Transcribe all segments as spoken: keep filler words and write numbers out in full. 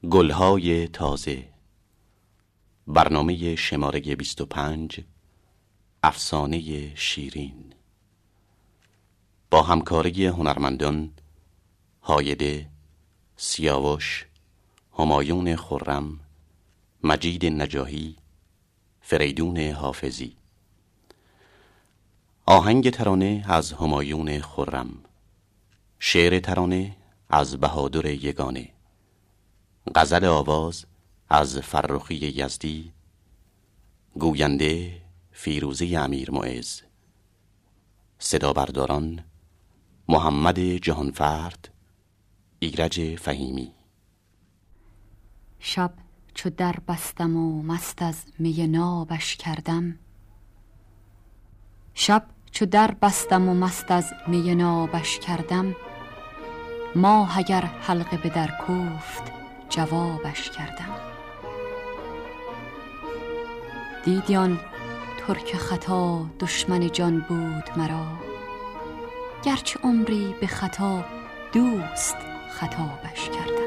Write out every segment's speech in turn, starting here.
گلهای تازه، برنامه شماره بیست و پنج، افسانه شیرین، با همکاری هنرمندان هایده، سیاوش، همایون خرم، مجید نجاهی، فریدون حافظی. آهنگ ترانه از همایون خرم، شعر ترانه از بهادر یگانه، غزل آواز از فرخی یزدی، گوینده فیروزه امیر معز، صدا برداران محمد جهانفرد، ایرج فهیمی. شب چو در بستم و مست از می نابش کردم، شب چو در بستم و مست از می نابش کردم، ماه اگر حلقه به در کوفت جوابش کردم. دیدی آن ترک خطا دشمن جان بود مرا، گرچه عمری به خطا دوست خطابش کردم.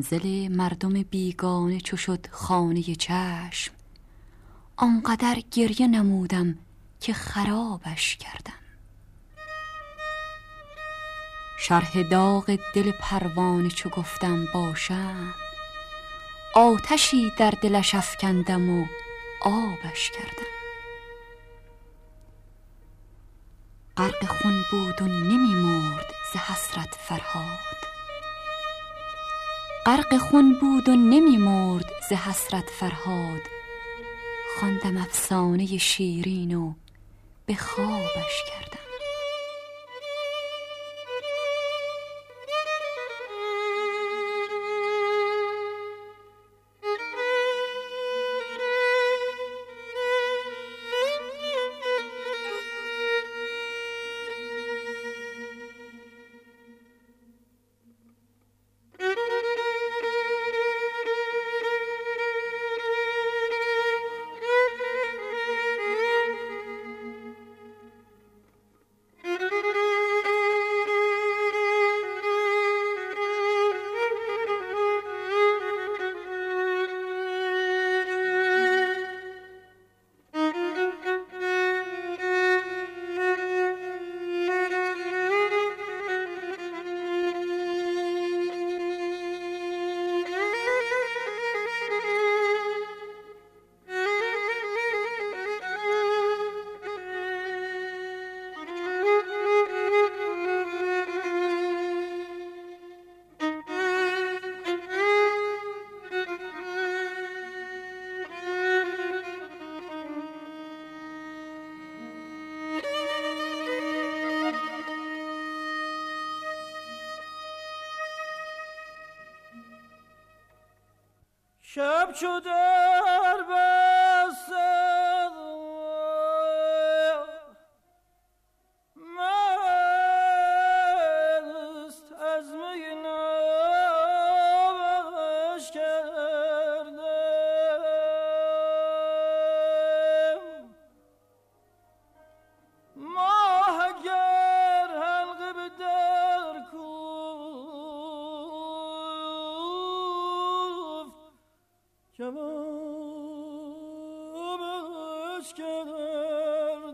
منزل مردم بیگانه چو شد خانه چشم، آنقدر گریه نمودم که خرابش کردم. شرح داغ دل پروانه چو گفتم باشم، آتشی در دلش افکندم و آبش کردم. غرق خون بود و نمی مرد ز حسرت فرهاد، غرق خون بود و نمی مرد ز حسرت فرهاد. خواندم افسانه شیرین و به خوابش کردم. شب چو در بستم مست از می نابش کردم. ماه اگر حلقه به در کوفت جوابش کردم.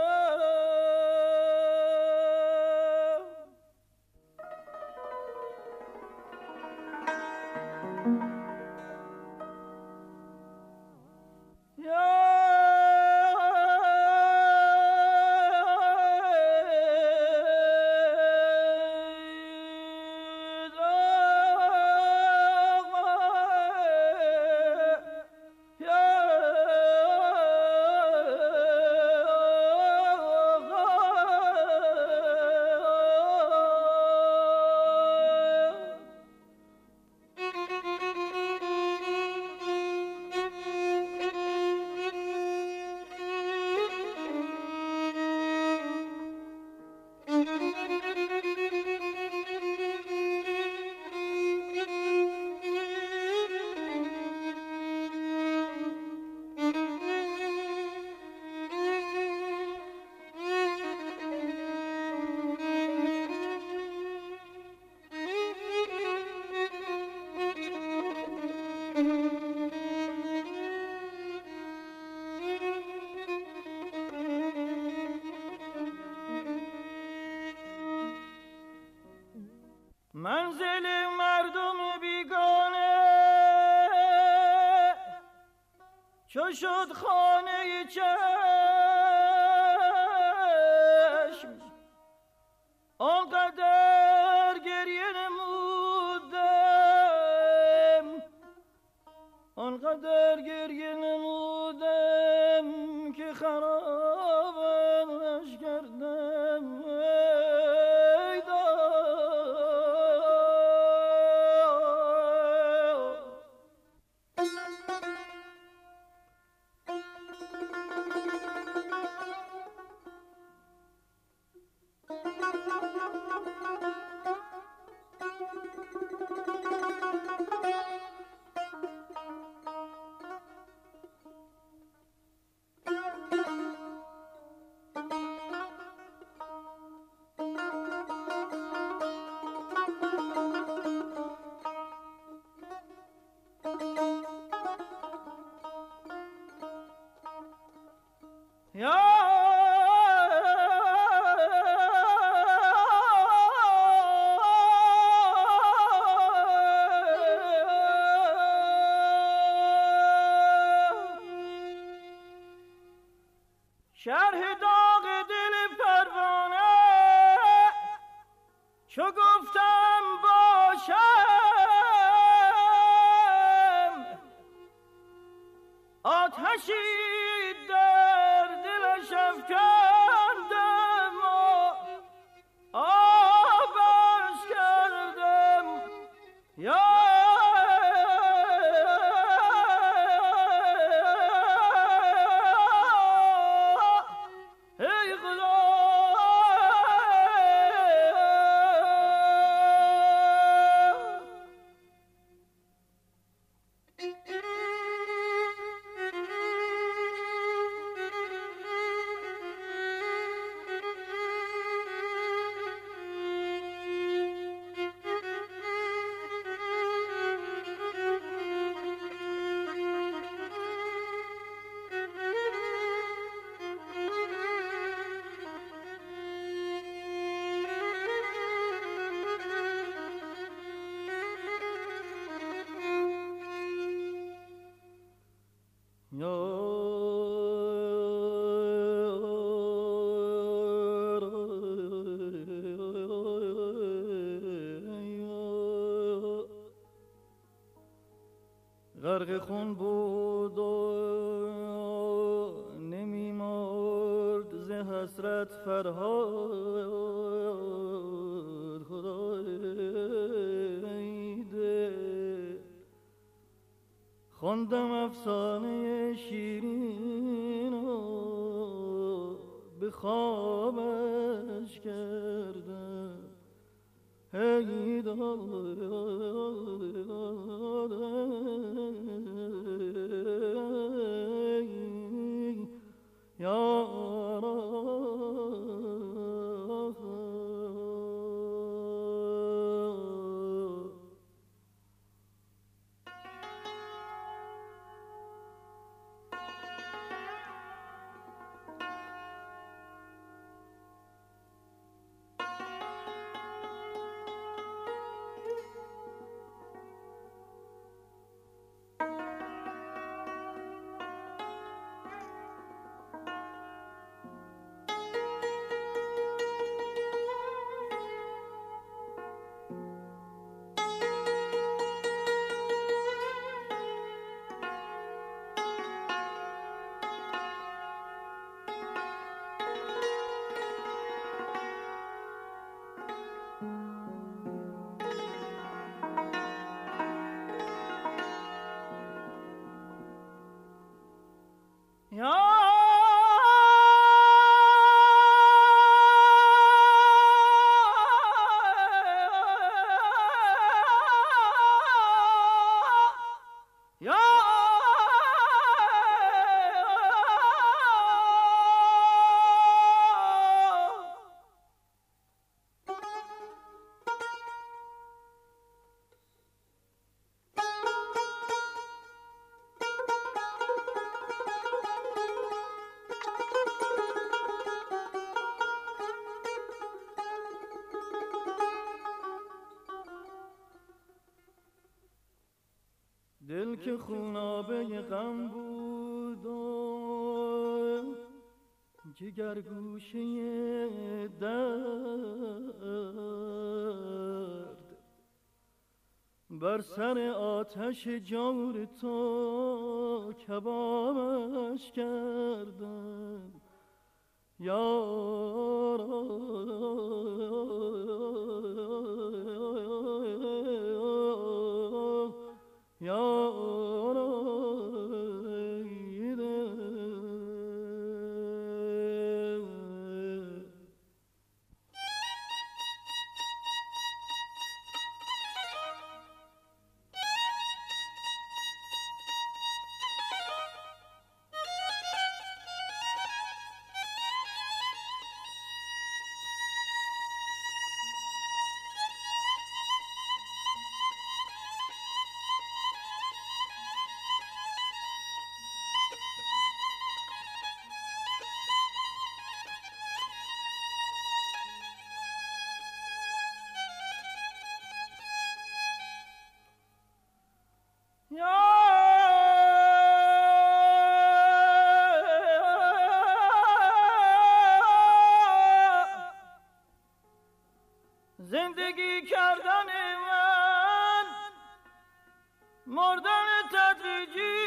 منزل مردم بیگانه چو شد خانه چشم، آنقدر گریه نمودم آنقدر گریه نمودم که خرابش کردم. شرح داغ دل پروانه چو گفتم باشم آتشی در دلش افکندم و آبش کردم یا غرق خون بود و نمی مرد ز حسرت فرهاد خدای ده خواندم افسانه شیرین و به خوابش کردم هی داد یا دل که خونابه غم بود و جگر گوشه درد بر سر آتش جور تو کبابش کردم یا مردن تدریجی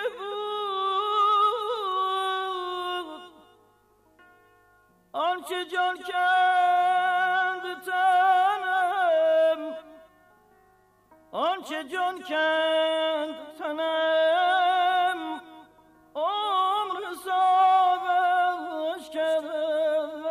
بود، آنچه جان کند تنم، آنچه جان کند تنم، عمر حسابش کردم.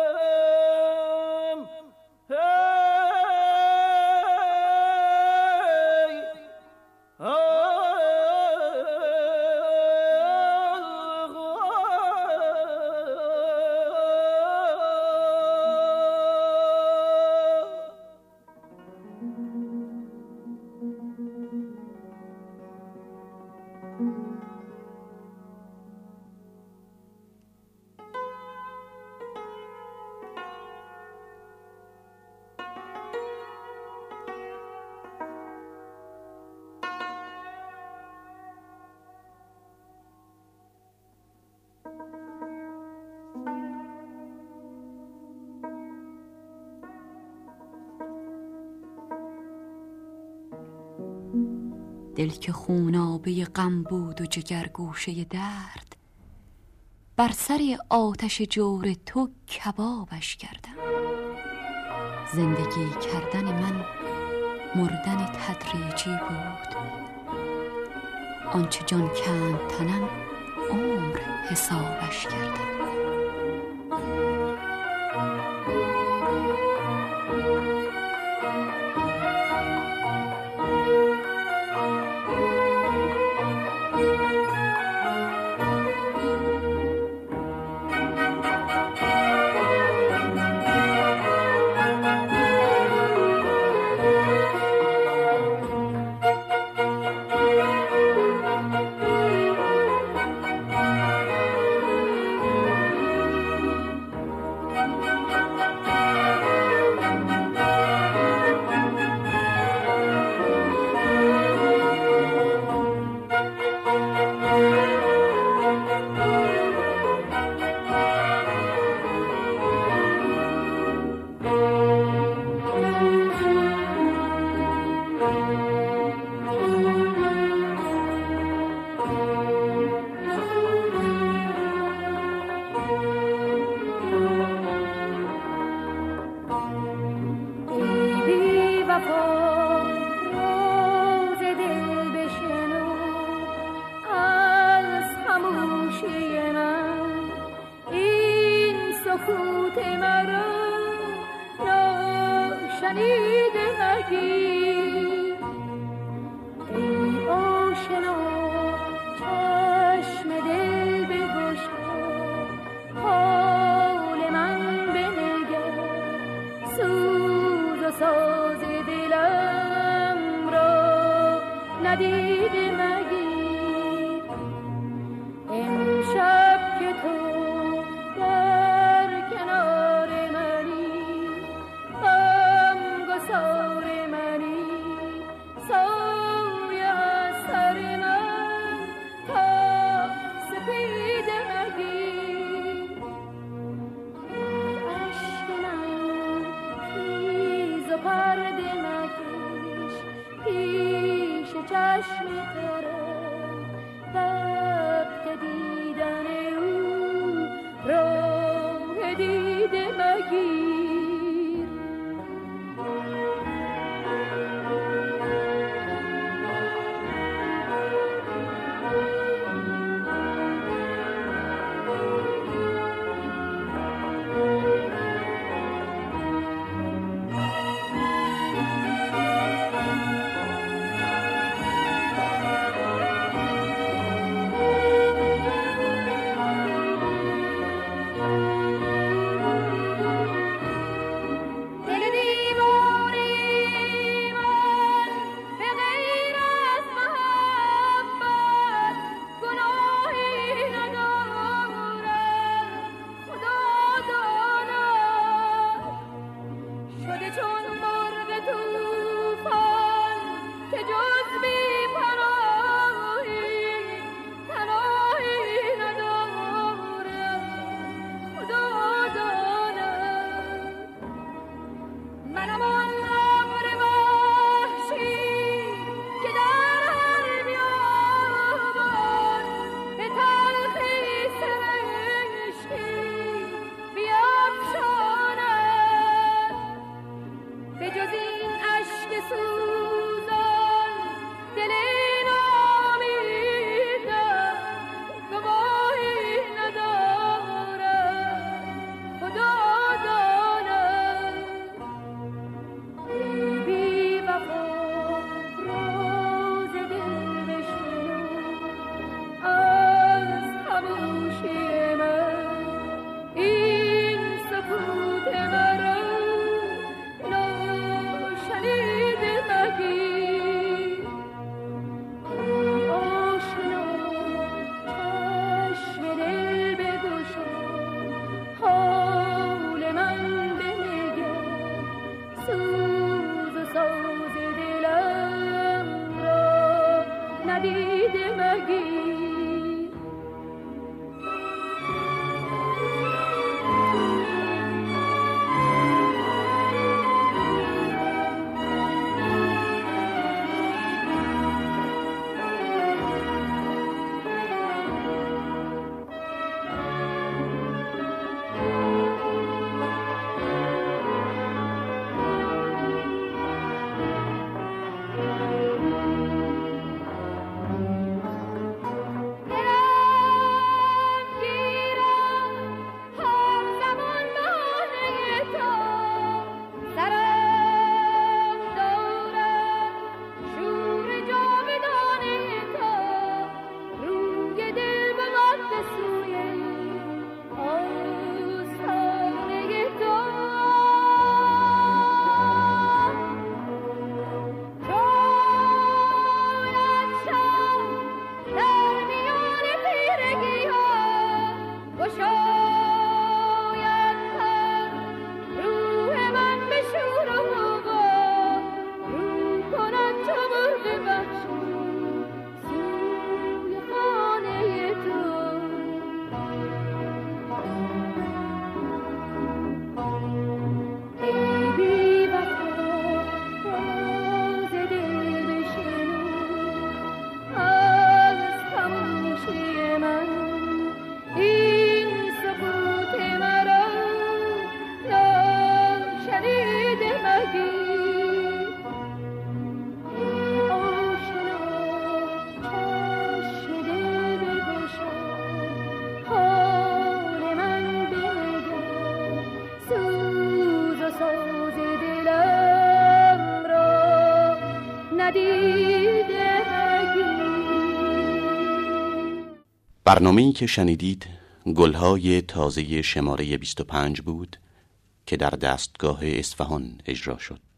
دل که خونابه غم بود و جگر گوشه درد، بر سر آتش جور تو کبابش کردم. زندگی کردن من مردن تدریجی بود، آنچه جان کند تنم عمر حسابش کردم. ندیده مگیر. برنامه‌ای که شنیدید گلهای تازه شماره بیست و پنج بود که در دستگاه اصفهان اجرا شد.